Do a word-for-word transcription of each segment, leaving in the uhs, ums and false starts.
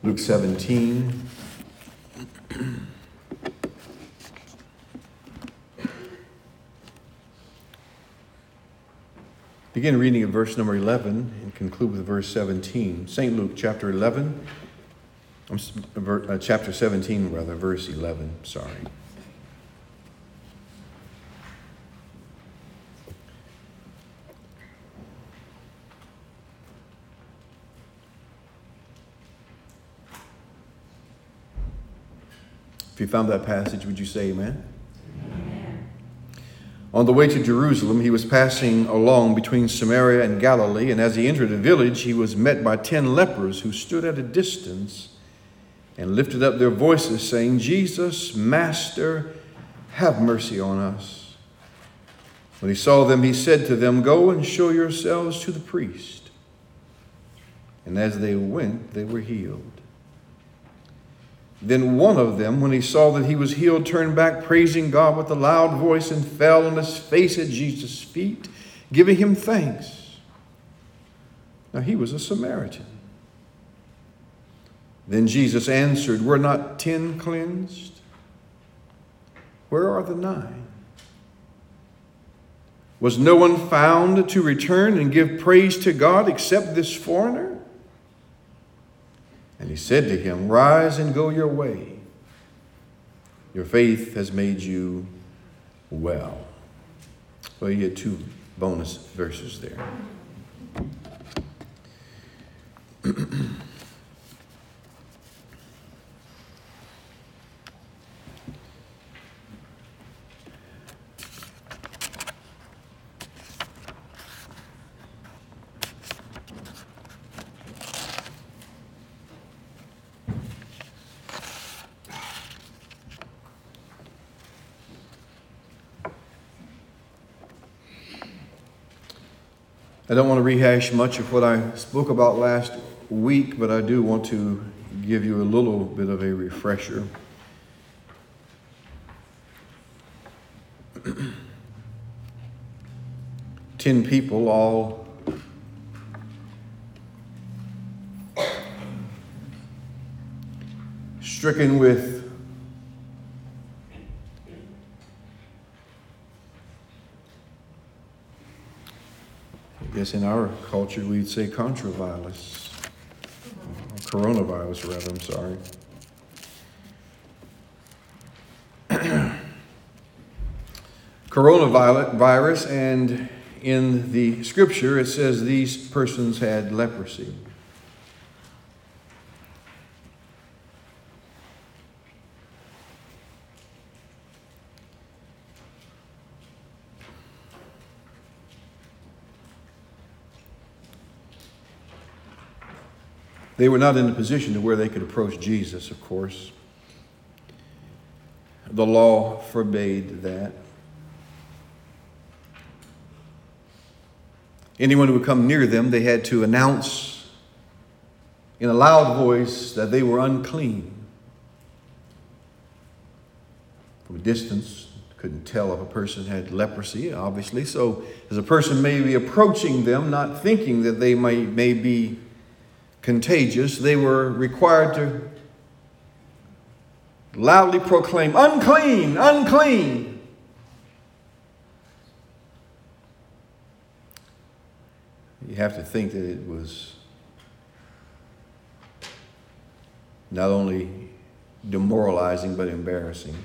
Luke seventeen. Begin reading at verse number eleven and conclude with verse seventeen. Saint Luke chapter eleven, uh, chapter seventeen rather, verse eleven, sorry. If you found that passage, would you say amen? Amen. On the way to Jerusalem, he was passing along between Samaria and Galilee, and as he entered a village, he was met by ten lepers who stood at a distance and lifted up their voices, saying, Jesus, Master, have mercy on us. When he saw them, he said to them, Go and show yourselves to the priest. And as they went, they were healed. Then one of them, when he saw that he was healed, turned back, praising God with a loud voice, and fell on his face at Jesus' feet, giving him thanks. Now he was a Samaritan. Then Jesus answered, Were not ten cleansed? Where are the nine? Was no one found to return and give praise to God except this foreigner? And he said to him, Rise and go your way. Your faith has made you well. Well, you get two bonus verses there. I don't want to rehash much of what I spoke about last week, but I do want to give you a little bit of a refresher. Ten people, all stricken with I guess in our culture we'd say contravirus, coronavirus rather, I'm sorry. Coronavirus, and in the scripture it says these persons had leprosy. They were not in a position to where they could approach Jesus, of course. The law forbade that. Anyone who would come near them, they had to announce in a loud voice that they were unclean. From a distance, couldn't tell if a person had leprosy, obviously. So as a person may be approaching them, not thinking that they may, may be contagious, they were required to loudly proclaim, unclean, unclean. You have to think that it was not only demoralizing but embarrassing.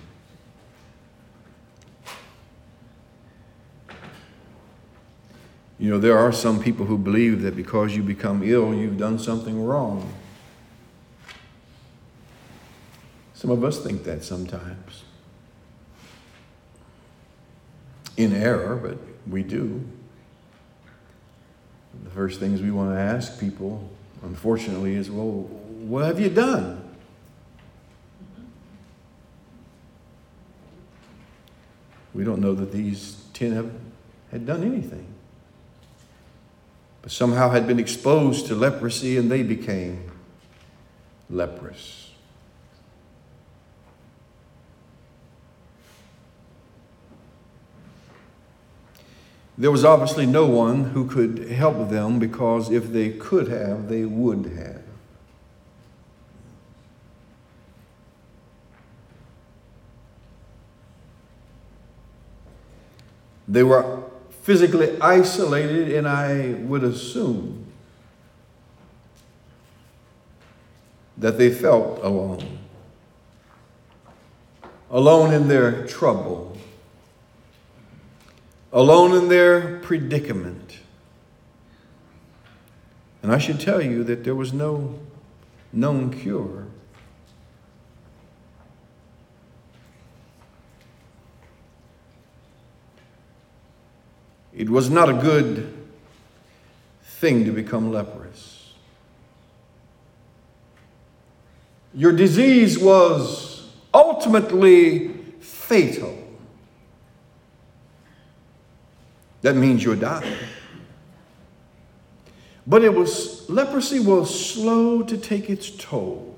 You know, there are some people who believe that because you become ill, you've done something wrong. Some of us think that sometimes. In error, but we do. The first things we want to ask people, unfortunately, is, well, what have you done? We don't know that these ten have had done anything, but somehow had been exposed to leprosy and they became leprous. There was obviously no one who could help them, because if they could have, they would have. They were physically isolated, and I would assume that they felt alone. Alone in their trouble. Alone in their predicament. And I should tell you that there was no known cure. It was not a good thing to become leprous. Your disease was ultimately fatal. That means you'll die. But it was, leprosy was slow to take its toll.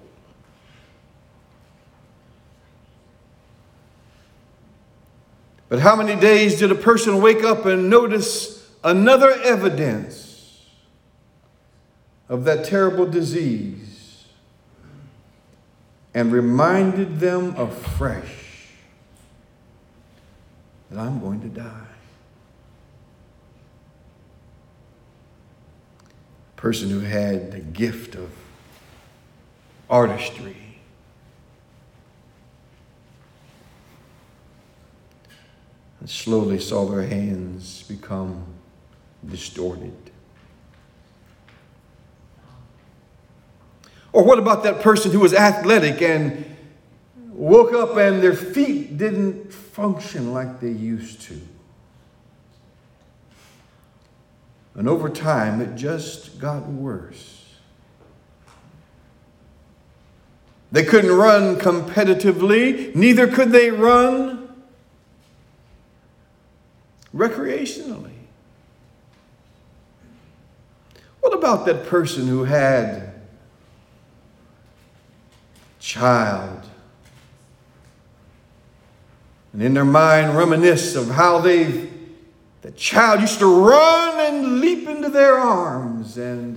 But how many days did a person wake up and notice another evidence of that terrible disease and reminded them afresh that I'm going to die? A person who had the gift of artistry, and slowly saw their hands become distorted. Or what about that person who was athletic and woke up and their feet didn't function like they used to? And over time, it just got worse. They couldn't run competitively, neither could they run recreationally. What about that person who had child and in their mind reminisce of how they, the child used to run and leap into their arms, and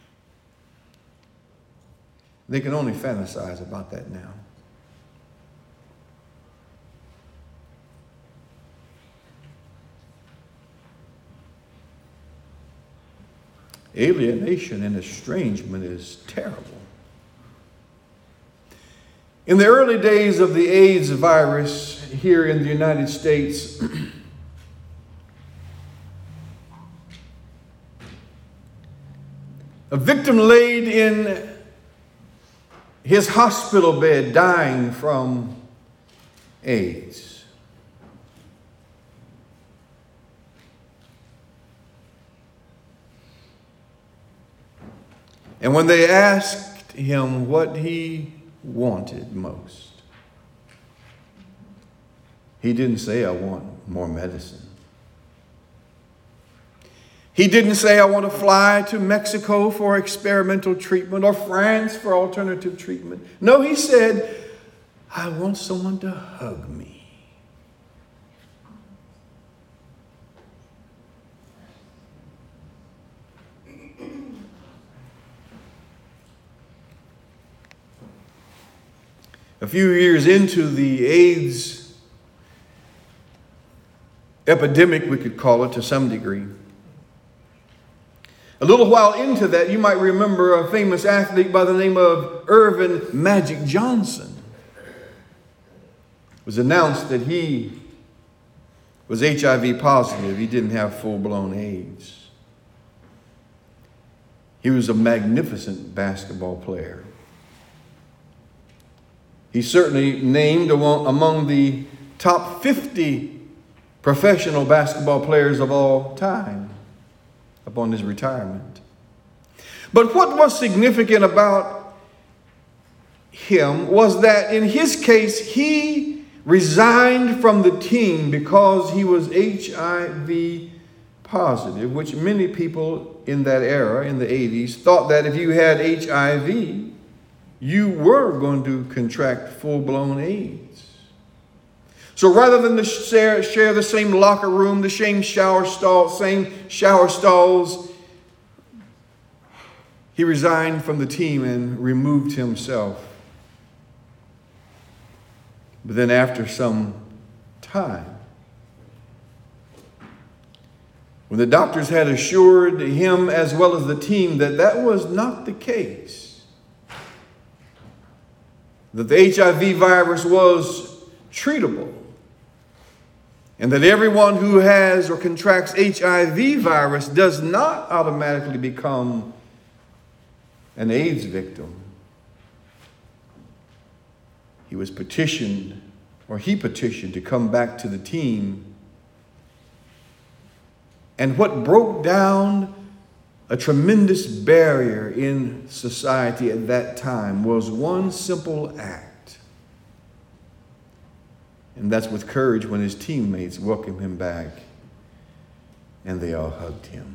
they can only fantasize about that now. Alienation and estrangement is terrible. In the early days of the AIDS virus here in the United States, a victim laid in his hospital bed dying from AIDS. And when they asked him what he wanted most, he didn't say, I want more medicine. He didn't say, I want to fly to Mexico for experimental treatment or France for alternative treatment. No, he said, I want someone to hug me. A few years into the AIDS epidemic, we could call it to some degree. A little while into that, you might remember a famous athlete by the name of Irvin Magic Johnson. It was announced that he was H I V positive. He didn't have full-blown AIDS. He was a magnificent basketball player. He's certainly named among the top fifty professional basketball players of all time upon his retirement. But what was significant about him was that in his case, he resigned from the team because he was H I V positive, which many people in that era, in the eighties, thought that if you had H I V, you were going to contract full-blown AIDS. So rather than to share, share the same locker room, the same shower stall, same shower stalls, he resigned from the team and removed himself. But then after some time, when the doctors had assured him as well as the team that that was not the case, that the H I V virus was treatable, and that everyone who has or contracts H I V virus does not automatically become an AIDS victim, he was petitioned, or he petitioned, to come back to the team. And what broke down a tremendous barrier in society at that time was one simple act. And that's with courage when his teammates welcomed him back and they all hugged him.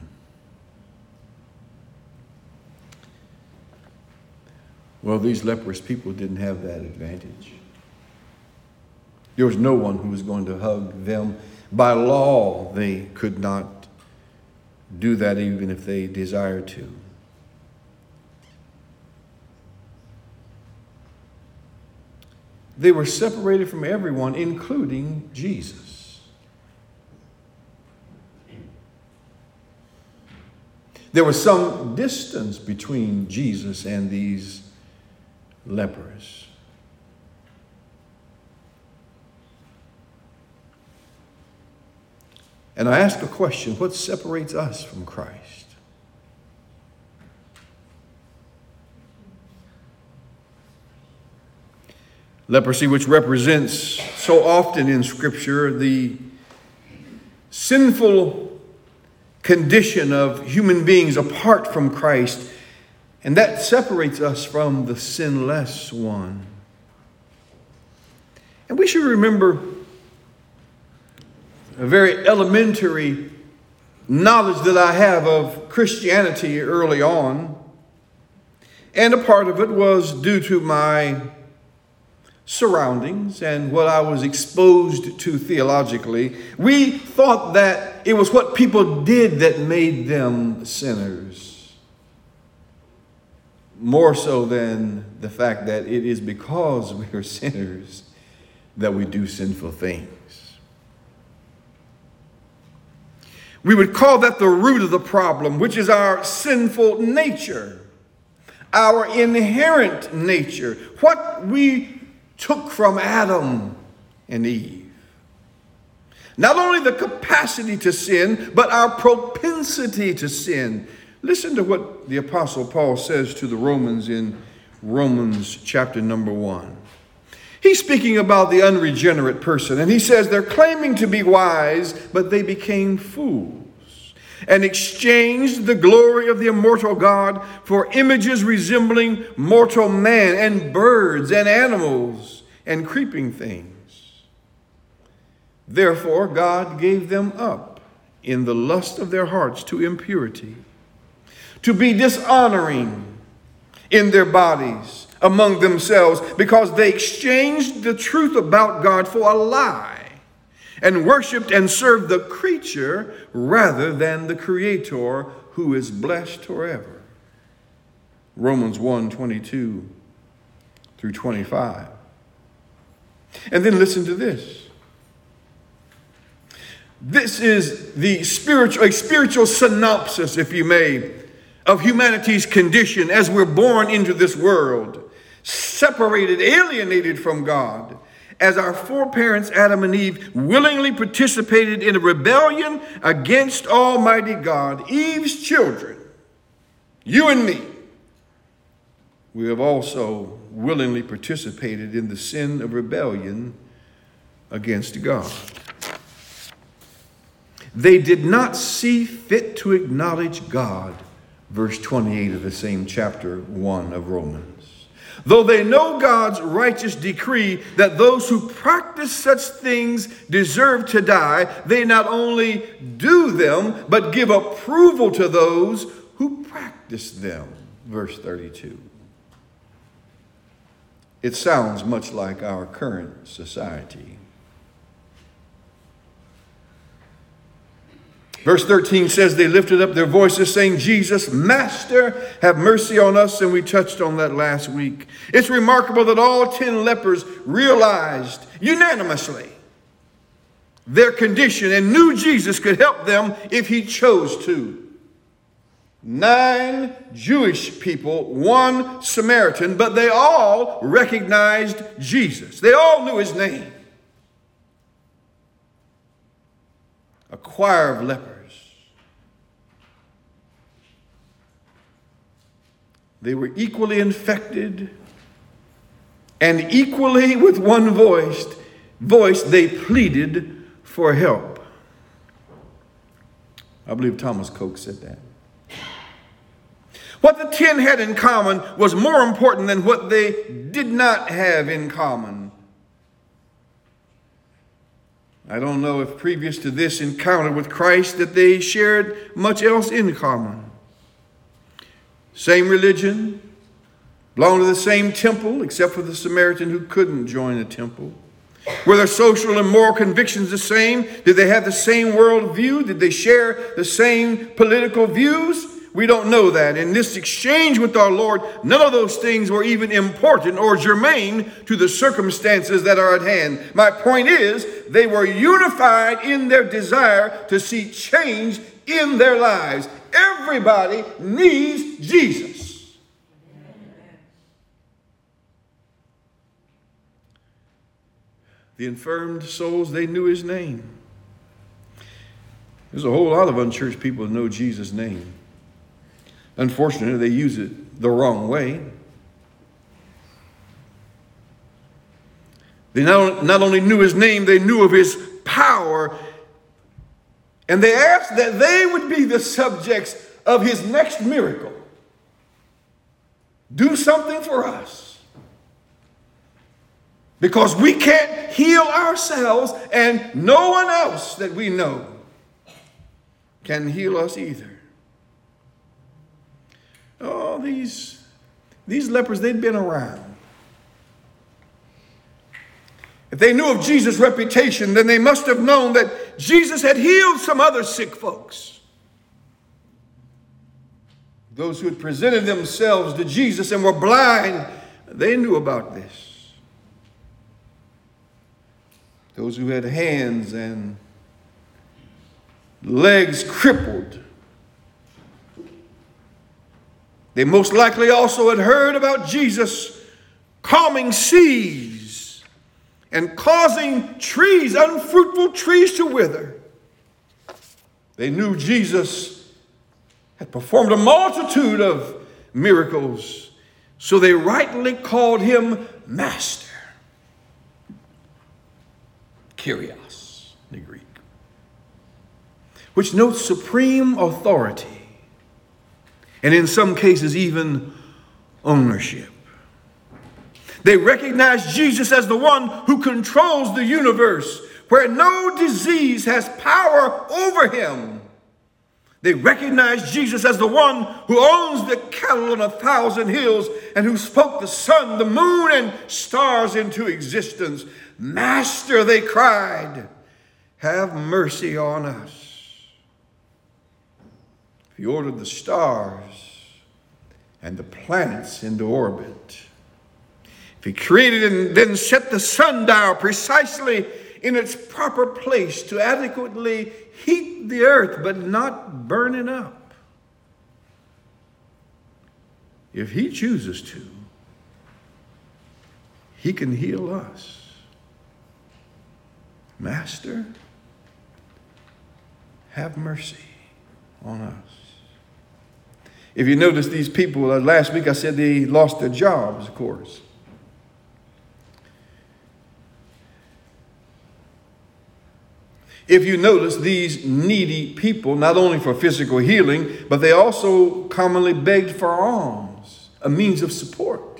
Well, these leprous people didn't have that advantage. There was no one who was going to hug them. By law, they could not do that even if they desired to. They were separated from everyone, including Jesus. There was some distance between Jesus and these lepers. And I ask a question: what separates us from Christ? Leprosy, which represents so often in Scripture the sinful condition of human beings apart from Christ, and that separates us from the sinless one. And we should remember a very elementary knowledge that I have of Christianity early on, and a part of it was due to my surroundings and what I was exposed to theologically. We thought that it was what people did that made them sinners, more so than the fact that it is because we are sinners that we do sinful things. We would call that the root of the problem, which is our sinful nature, our inherent nature, what we took from Adam and Eve. Not only the capacity to sin, but our propensity to sin. Listen to what the Apostle Paul says to the Romans in Romans chapter number one. He's speaking about the unregenerate person, and he says they're claiming to be wise, but they became fools and exchanged the glory of the immortal God for images resembling mortal man and birds and animals and creeping things. Therefore, God gave them up in the lust of their hearts to impurity, to be dishonoring in their bodies among themselves, because they exchanged the truth about God for a lie and worshiped and served the creature rather than the Creator, who is blessed forever. Romans one, twenty-two through twenty-five. And then listen to this. This is the spiritual, a spiritual synopsis, if you may, of humanity's condition as we're born into this world, separated, alienated from God, as our foreparents, Adam and Eve, willingly participated in a rebellion against Almighty God. Eve's children, you and me, we have also willingly participated in the sin of rebellion against God. They did not see fit to acknowledge God, verse twenty-eight of the same chapter one of Romans. Though they know God's righteous decree that those who practice such things deserve to die, they not only do them, but give approval to those who practice them. Verse thirty-two. It sounds much like our current society. Verse thirteen says they lifted up their voices saying, Jesus, Master, have mercy on us. And we touched on that last week. It's remarkable that all ten lepers realized unanimously their condition and knew Jesus could help them if he chose to. Nine Jewish people, one Samaritan, but they all recognized Jesus. They all knew his name. A choir of lepers. They were equally infected, and equally with one voice, voice they pleaded for help. I believe Thomas Coke said that. What the ten had in common was more important than what they did not have in common. I don't know if previous to this encounter with Christ that they shared much else in common. Same religion, belonged to the same temple, except for the Samaritan who couldn't join the temple. Were their social and moral convictions the same? Did they have the same worldview? Did they share the same political views? We don't know that. In this exchange with our Lord, none of those things were even important or germane to the circumstances that are at hand. My point is, they were unified in their desire to see change in their lives. Everybody needs Jesus. The infirmed souls, they knew his name. There's a whole lot of unchurched people that know Jesus' name. Unfortunately, they use it the wrong way. They not, not only knew his name, they knew of his power. And they asked that they would be the subjects of his next miracle. Do something for us. Because we can't heal ourselves, and no one else that we know can heal us either. Oh, these, these lepers, they'd been around. If they knew of Jesus' reputation, then they must have known that Jesus had healed some other sick folks. Those who had presented themselves to Jesus and were blind, they knew about this. Those who had hands and legs crippled, they most likely also had heard about Jesus calming seas and causing trees, unfruitful trees, to wither. They knew Jesus had performed a multitude of miracles, so they rightly called him Master. Kyrios in the Greek, which notes supreme authority. And in some cases, even ownership. They recognize Jesus as the one who controls the universe, where no disease has power over him. They recognize Jesus as the one who owns the cattle on a thousand hills and who spoke the sun, the moon, and stars into existence. Master, they cried, have mercy on us. He ordered the stars and the planets into orbit. If he created and then set the sundial precisely in its proper place to adequately heat the earth but not burn it up. If he chooses to, he can heal us. Master, have mercy on us. If you notice, these people, uh, last week I said they lost their jobs, of course. If you notice, these needy people, not only for physical healing, but they also commonly begged for alms, a means of support.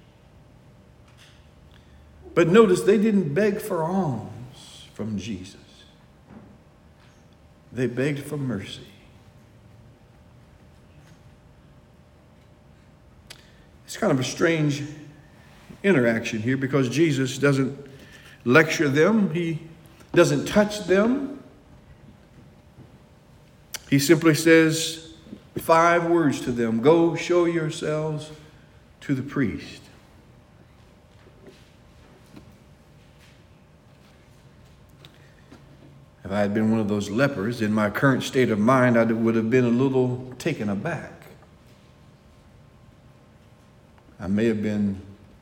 But notice, they didn't beg for alms from Jesus. They begged for mercy. It's kind of a strange interaction here because Jesus doesn't lecture them. He doesn't touch them. He simply says five words to them. Go show yourselves to the priest. If I had been one of those lepers, in my current state of mind, I would have been a little taken aback. I may have been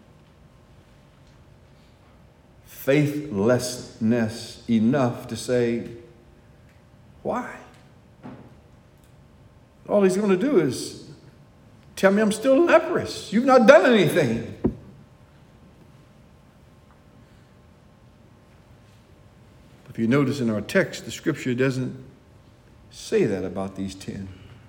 faithlessness enough to say, why? All he's going to do is tell me I'm still leprous. You've not done anything. If you notice in our text, the scripture doesn't say that about these ten.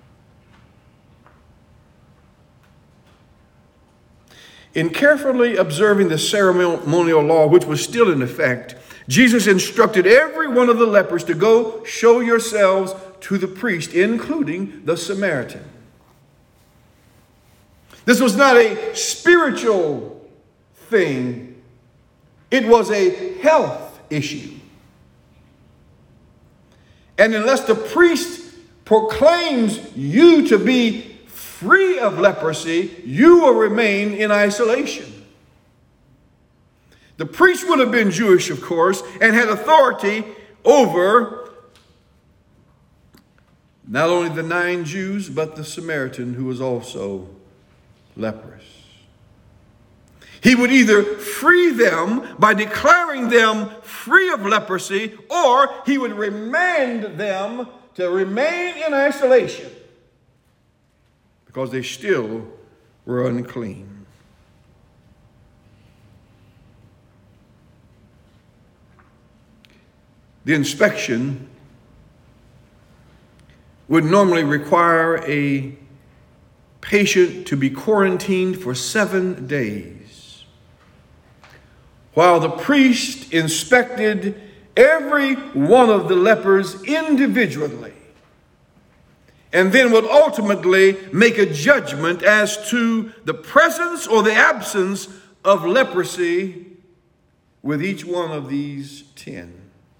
In carefully observing the ceremonial law, which was still in effect, Jesus instructed every one of the lepers to go show yourselves to the priest, including the Samaritan. This was not a spiritual thing. It was a health issue. And unless the priest proclaims you to be free of leprosy, you will remain in isolation. The priest would have been Jewish, of course, and had authority over not only the nine Jews, but the Samaritan who was also leprous. He would either free them by declaring them free of leprosy, or he would remand them to remain in isolation because they still were unclean. The inspection would normally require a patient to be quarantined for seven days, while the priest inspected every one of the lepers individually, and then would ultimately make a judgment as to the presence or the absence of leprosy with each one of these ten.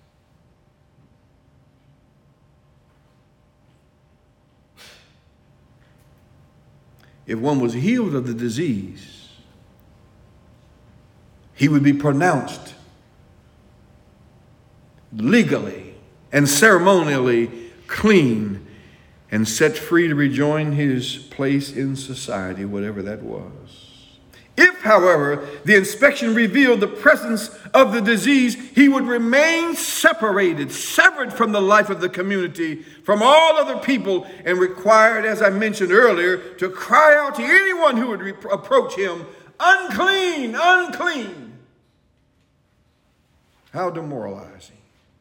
If one was healed of the disease, he would be pronounced legally and ceremonially clean and set free to rejoin his place in society, whatever that was. If, however, the inspection revealed the presence of the disease, he would remain separated, severed from the life of the community, from all other people, and required, as I mentioned earlier, to cry out to anyone who would re- approach him, unclean, unclean. How demoralizing.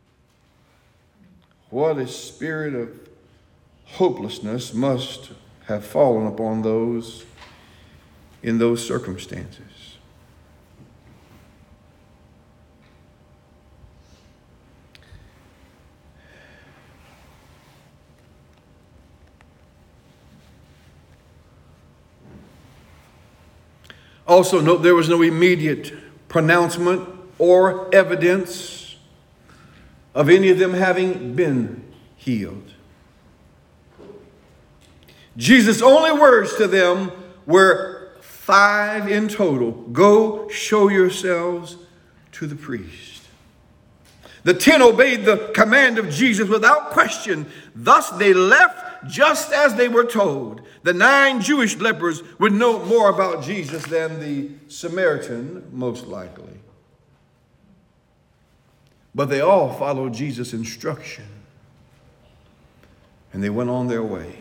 What a spirit of hopelessness must have fallen upon those in those circumstances. Also note there was no immediate pronouncement or evidence of any of them having been healed. Jesus' only words to them were five in total. Go show yourselves to the priest. The ten obeyed the command of Jesus without question. Thus they left just as they were told. The nine Jewish lepers would know more about Jesus than the Samaritan, most likely. But they all followed Jesus' instruction, and they went on their way.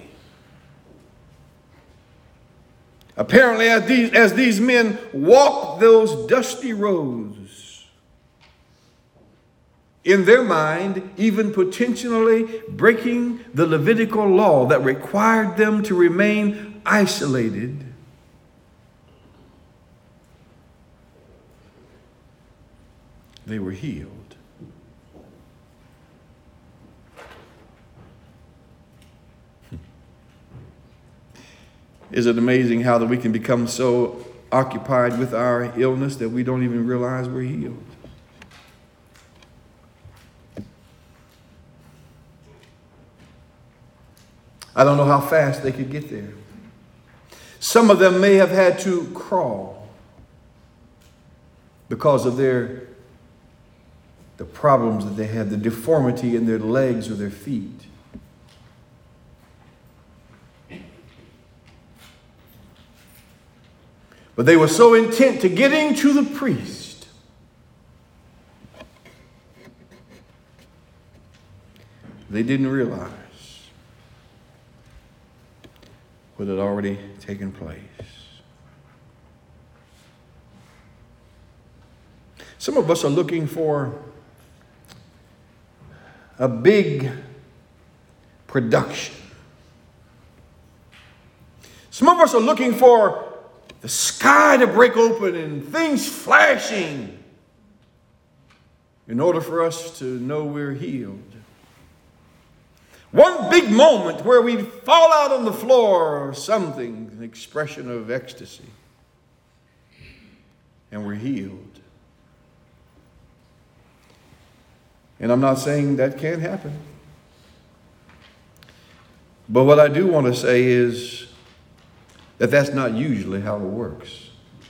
Apparently, as these, as these men walked those dusty roads, in their mind, even potentially breaking the Levitical law that required them to remain isolated, they were healed. Is it amazing how that we can become so occupied with our illness that we don't even realize we're healed? I don't know how fast they could get there. Some of them may have had to crawl because of their the problems that they had, the deformity in their legs or their feet. But they were so intent to getting to the priest they didn't realize what had already taken place. Some of us are looking for a big production. Some of us are looking for the sky to break open and things flashing in order for us to know we're healed. One big moment where we fall out on the floor or something, an expression of ecstasy, and we're healed. And I'm not saying that can't happen. But what I do want to say is that that's not usually how it works.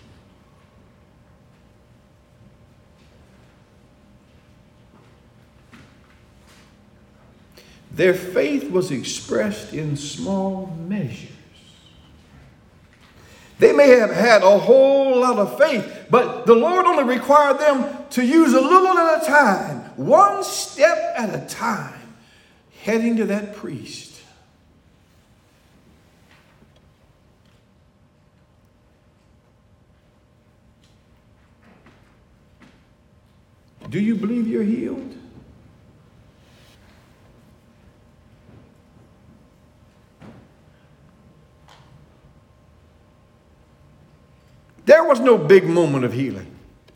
Their faith was expressed in small measures. They may have had a whole lot of faith, but the Lord only required them to use a little at a time, one step at a time, heading to that priest. Do you believe you're healed? There was no big moment of healing.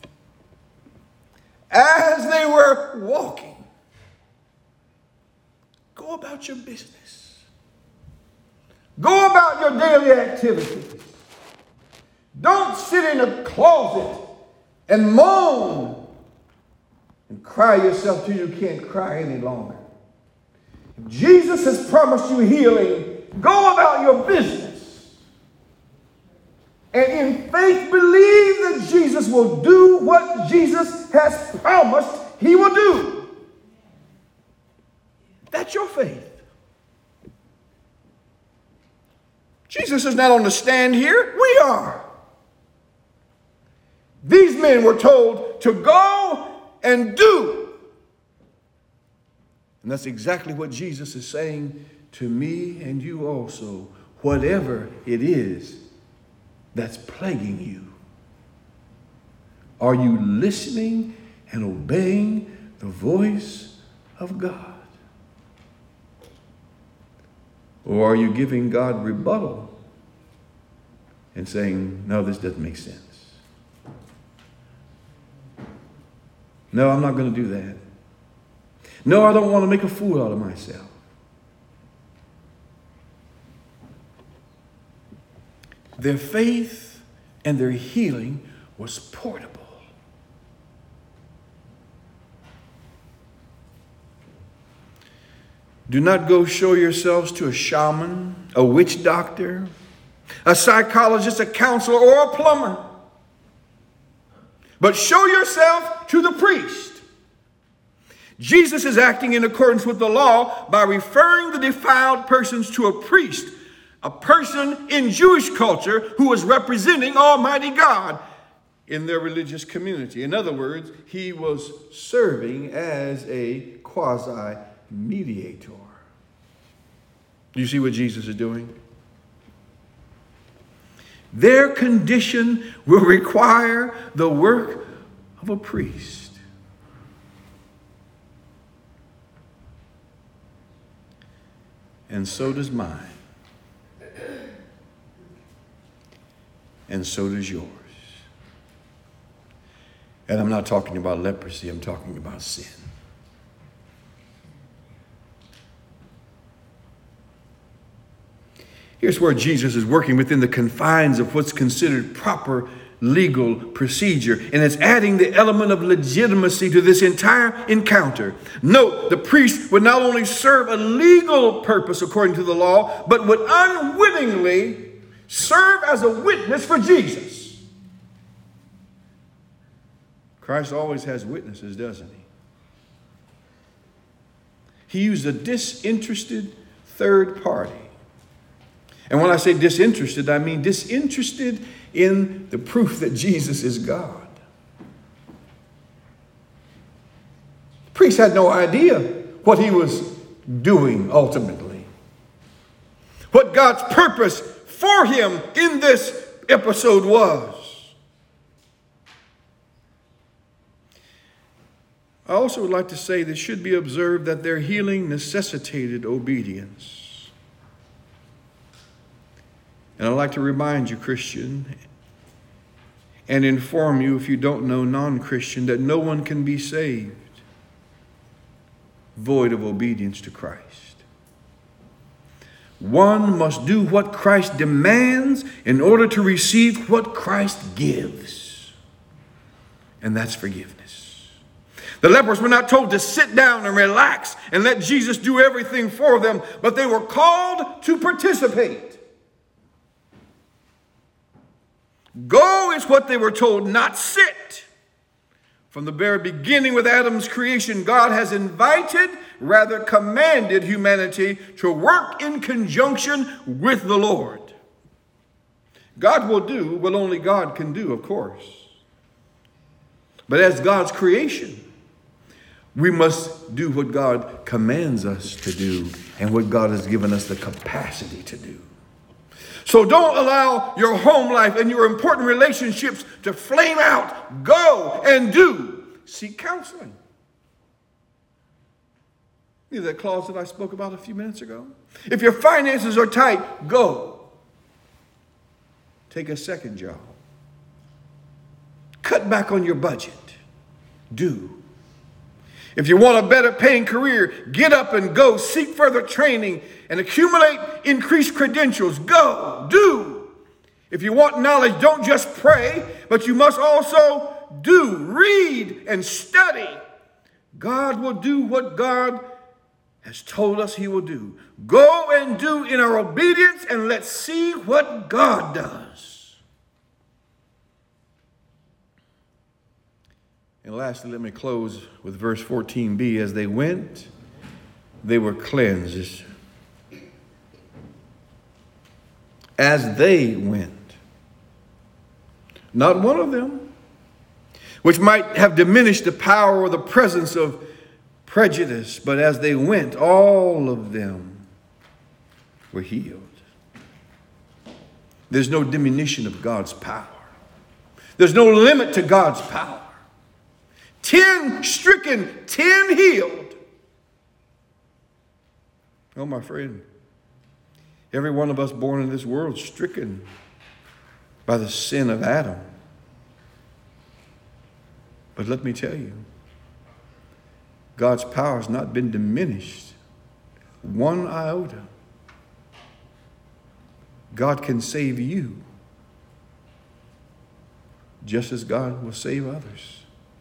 As they were walking, go about your business. Go about your daily activities. Don't sit in a closet and moan and cry yourself till you can't cry any longer. If Jesus has promised you healing, go about your business. And in faith, believe that Jesus will do what Jesus has promised he will do. That's your faith. Jesus is not on the stand here. We are. These men were told to go and do. And that's exactly what Jesus is saying to me and you also. Whatever it is that's plaguing you, are you listening and obeying the voice of God? Or are you giving God rebuttal and saying, no, this doesn't make sense? No, I'm not going to do that. No, I don't want to make a fool out of myself. Their faith and their healing was portable. Do not go show yourselves to a shaman, a witch doctor, a psychologist, a counselor, or a plumber. But show yourself to the priest. Jesus is acting in accordance with the law by referring the defiled persons to a priest, a person in Jewish culture who was representing Almighty God in their religious community. In other words, he was serving as a quasi-mediator. Do you see what Jesus is doing? Their condition will require the work of a priest. And so does mine. And so does yours. And I'm not talking about leprosy, I'm talking about sin. Here's where Jesus is working within the confines of what's considered proper legal procedure. And it's adding the element of legitimacy to this entire encounter. Note, the priest would not only serve a legal purpose according to the law, but would unwittingly serve as a witness for Jesus. Christ always has witnesses, doesn't he? He used a disinterested third party. And when I say disinterested, I mean disinterested in the proof that Jesus is God. The priest had no idea what he was doing ultimately. What God's purpose for him in this episode was. I also would like to say that it should be observed that their healing necessitated obedience. And I'd like to remind you, Christian, and inform you, if you don't know, non-Christian, that no one can be saved void of obedience to Christ. One must do what Christ demands in order to receive what Christ gives. And that's forgiveness. The lepers were not told to sit down and relax and let Jesus do everything for them, but they were called to participate. Go is what they were told, not sit. From the very beginning with Adam's creation, God has invited, rather commanded humanity to work in conjunction with the Lord. God will do what only God can do, of course. But as God's creation, we must do what God commands us to do and what God has given us the capacity to do. So don't allow your home life and your important relationships to flame out. Go and do. Seek counseling. You know that clause that I spoke about a few minutes ago? If your finances are tight, go. Take a second job. Cut back on your budget. Do. If you want a better paying career, get up and go. Seek further training and accumulate increased credentials. Go. Do. If you want knowledge, don't just pray, but you must also do. Read and study. God will do what God has told us he will do. Go and do in our obedience, and let's see what God does. And lastly, let me close with verse fourteen b. As they went, they were cleansed. As they went. Not one of them, which might have diminished the power or the presence of prejudice, but as they went, all of them were healed. There's no diminution of God's power. There's no limit to God's power. Ten stricken, ten healed. Oh, my friend, every one of us born in this world stricken by the sin of Adam. But let me tell you, God's power has not been diminished one iota. God can save you just as God will save others.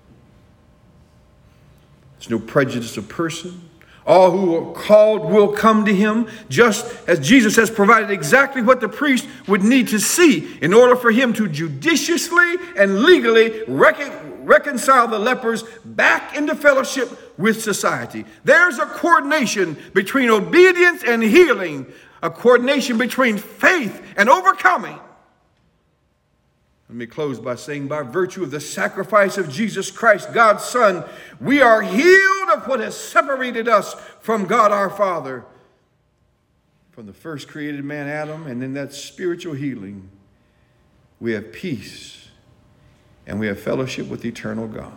There's no prejudice of person. All who are called will come to him, just as Jesus has provided exactly what the priest would need to see in order for him to judiciously and legally recon- reconcile the lepers back into fellowship with society. There's a coordination between obedience and healing, a coordination between faith and overcoming. Let me close by saying, by virtue of the sacrifice of Jesus Christ, God's Son, we are healed of what has separated us from God our Father. From the first created man, Adam, and in that spiritual healing, we have peace and we have fellowship with eternal God.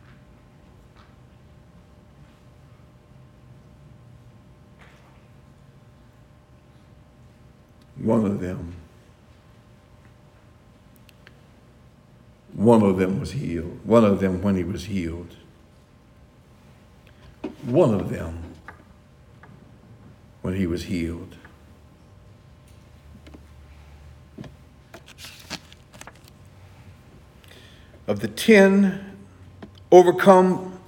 One of them One of them was healed. One of them when he was healed. One of them when he was healed. Of the ten overcome,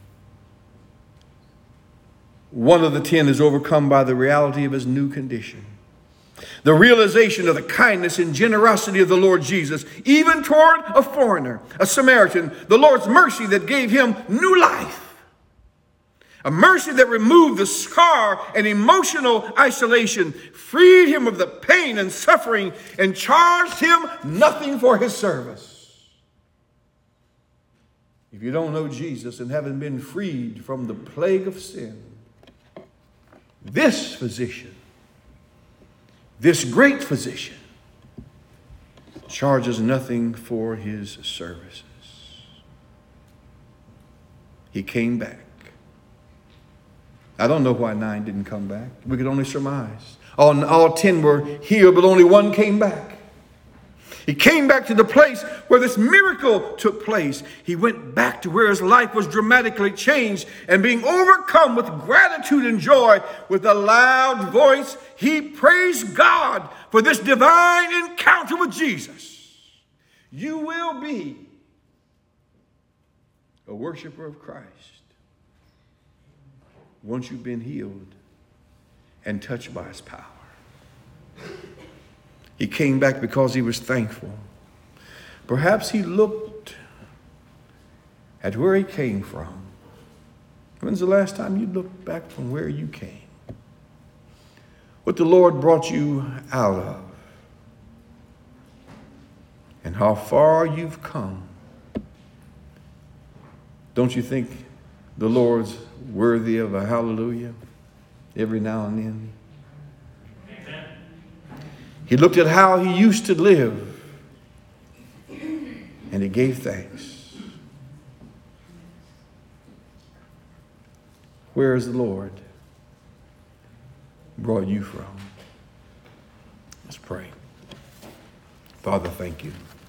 one of the ten is overcome by the reality of his new condition. The realization of the kindness and generosity of the Lord Jesus, even toward a foreigner, a Samaritan, the Lord's mercy that gave him new life. A mercy that removed the scar and emotional isolation, freed him of the pain and suffering, and charged him nothing for his service. If you don't know Jesus and haven't been freed from the plague of sin, this physician, this great physician, charges nothing for his services. He came back. I don't know why nine didn't come back. We could only surmise. All, all ten were healed, but only one came back. He came back to the place where this miracle took place. He went back to where his life was dramatically changed, and being overcome with gratitude and joy, with a loud voice, he praised God for this divine encounter with Jesus. You will be a worshiper of Christ once you've been healed and touched by his power. He came back because he was thankful. Perhaps he looked at where he came from. When's the last time you looked back from where you came? What the Lord brought you out of, and how far you've come. Don't you think the Lord's worthy of a hallelujah every now and then? Amen. He looked at how he used to live, and he gave thanks. Where is the Lord brought you from? Let's pray. Father, thank you.